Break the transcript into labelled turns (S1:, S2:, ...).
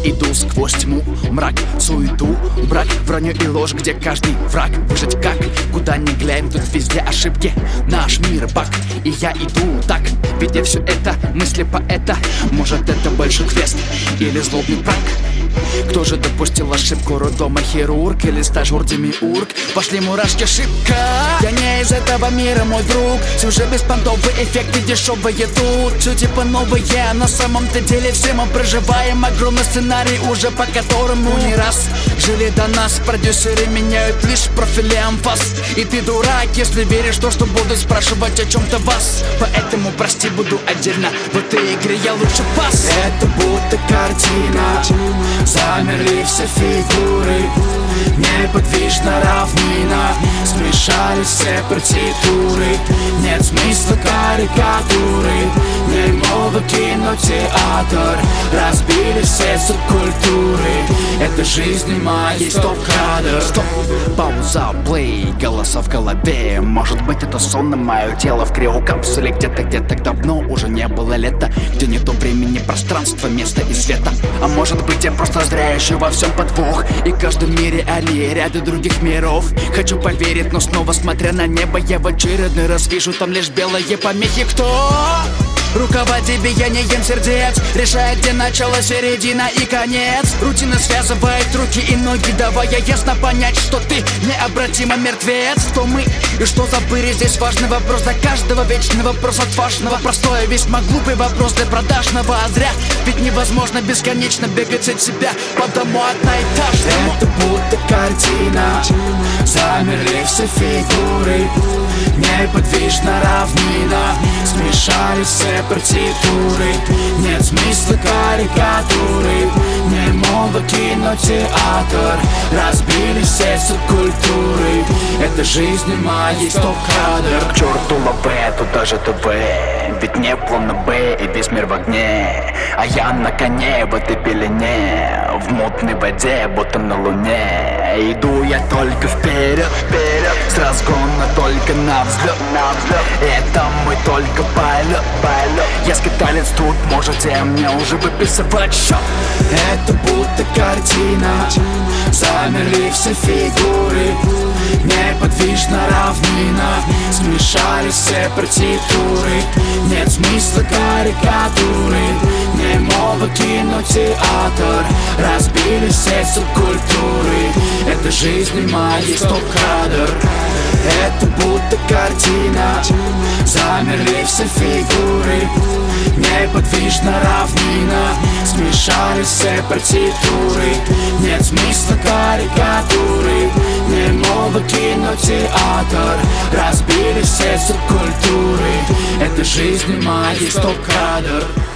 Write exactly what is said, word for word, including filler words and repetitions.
S1: иду сквозь тьму, мрак, суету, брак, вранье и ложь, где каждый враг. Выжить как, куда ни глянь, тут везде ошибки. Наш мир баг, и я иду так, видя все это, мысли поэта. Может, это больше квест или злобный пранк? Кто же допустил ошибку, роддома хирург или стажер демиург? Пошли мурашки, ошибка. Я не из этого мира, мой друг. Все же беспонтовые эффекты дешевые тут. Все типа новые, на самом-то деле все мы проживаем огромный сценарий, уже по которому не раз жили до нас. Продюсеры меняют лишь профили анфас. И ты дурак, если веришь в то, что буду спрашивать о чем-то вас. Поэтому прости, буду отдельно в этой игре, я лучше пас.
S2: Это будто картина, замерли все фигуры, неподвижна равнина, смешались все партитуры. Нет смысла карикатуры, немого кинотеатр, разбили все субкультуры. Это жизнь моя, стоп-кадр.
S1: Стоп, пауза, плей, голоса в голове. Может быть, это сон на мое тело в криокапсуле. Где-то, где-то давно уже не было лета, где нету времени, пространства, места и света. А может быть, я просто зря ищу во всем подвох, и в каждом мире аллеи ряды других миров. Хочу поверить, но снова смотря на небо, я в очередной раз вижу там лишь белые помехи. Кто? Руководи биением сердец, решает, где начало, середина и конец. Рутина связывает руки и ноги, давая ясно понять, что ты необратимо мертвец. Кто мы и что забыли, здесь важный вопрос для каждого, вечный вопрос отважного. Простой, весьма глупый вопрос для продажного, а зря, ведь невозможно бесконечно бегать от себя по дому одноэтажному.
S2: Это будто картина, замерли все фигуры, неподвижна равнина, смешались все партитуры. Нет смысла карикатуры, немого кинотеатр, разбили все субкультуры. Это жизнь моя, стоп-кадр.
S1: К черту лаве, тут даже ТВ, ведь не плана Б и весь мир в огне. А я на коне в этой пелене, в мутной воде, будто на луне. Иду я только вперед, вперед, с разгона только на взлет, на взлет. Это мой только полет, полет. Я скиталец тут, можете мне уже выписывать счет.
S2: Это будто картина, замерли все фигуры, неподвижна равнина, смешались все партитуры. Нет смысла карикатуры, немого кинотеатр, разбили все субкультуры. Это жизнь моя, стоп-кадр. Это будто картина, замерли все фигуры, неподвижна равнина, смешались все партитуры. Нет смысла карикатуры, немого кинотеатр, разбили все субкультуры. Это жизнь моя, стоп-кадр.